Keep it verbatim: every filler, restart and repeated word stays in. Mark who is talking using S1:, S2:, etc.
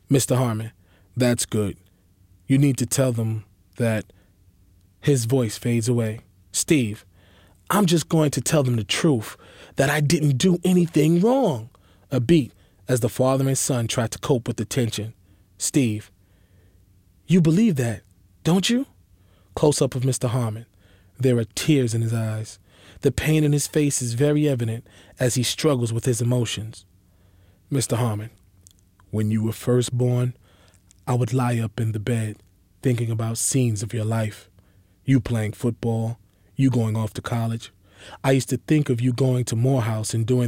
S1: Mister Harmon, that's good. You need to tell them that. His voice fades away. Steve, I'm just going to tell them the truth, that I didn't do anything wrong. A beat as the father and son try to cope with the tension. Steve, you believe that, don't you? Close-up of Mister Harmon. There are tears in his eyes. The pain in his face is very evident as he struggles with his emotions. Mister Harmon, when you were first born, I would lie up in the bed thinking about scenes of your life. You playing football, you going off to college. I used to think of you going to Morehouse and doing